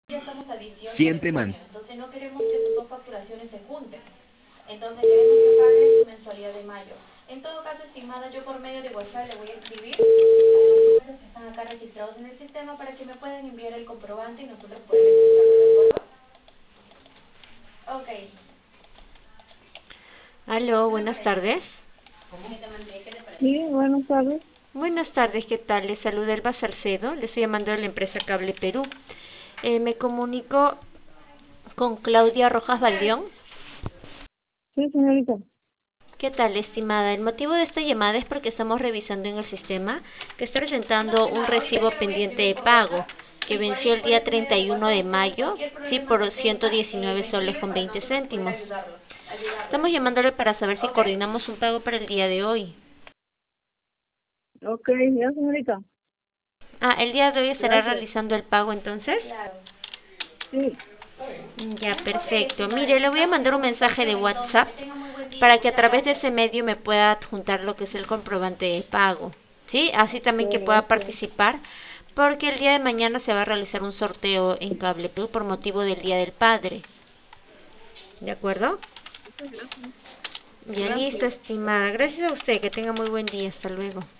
Ya estamos a 18 de Siempre junio, man. entonces no queremos que sus dos facturaciones se junten. Entonces queremos que pague su mensualidad de mayo. En todo caso, estimada, yo por medio de WhatsApp le voy a escribir a los números que están acá registrados en el sistema para que me puedan enviar el comprobante y nosotros poder ingresarlo, ¿de acuerdo? Ok. Aló, ¿Qué le buenas parece? tardes. ¿Qué le parece? Sí, buenas tardes. Buenas tardes, ¿qué tal? Les saluda Elba Salcedo, le estoy llamando de la empresa Cable Perú. Me comunico con Claudia Rojas Baldeón. Sí, señorita. ¿Qué tal, estimada? El motivo de esta llamada es porque estamos revisando en el sistema que está No, presentando un estimada, ahorita recibo yo le voy a pendiente escribir de por pago WhatsApp que y venció el por día ese medio de 31 WhatsApp de usted mayo, cualquier sí, problema que por tenga, 119 me soles escribe con para 20 nosotros poder céntimos. ayudarle. Estamos llamándole para saber si ¿Ok? coordinamos un pago para el día de hoy. Ok, ya, señorita. Ah, el día de hoy estará Gracias. realizando el pago entonces. Claro. Sí, Ya, Ok, perfecto. estimada, Mire, le voy a estamos en mandar un mensaje comunicación de entonces. WhatsApp Que tenga muy buen día. para que a Muchas través de gracias. ese medio me pueda adjuntar lo que es el comprobante de pago. ¿Sí? Así ok, también que pueda gracias. participar, porque el día de mañana se va a realizar un sorteo en Cable Plus por motivo del Día del Padre. ¿De acuerdo? Muchas gracias. Ya listo, Gracias. estimada. Gracias a usted. Que tenga muy buen día. Hasta luego.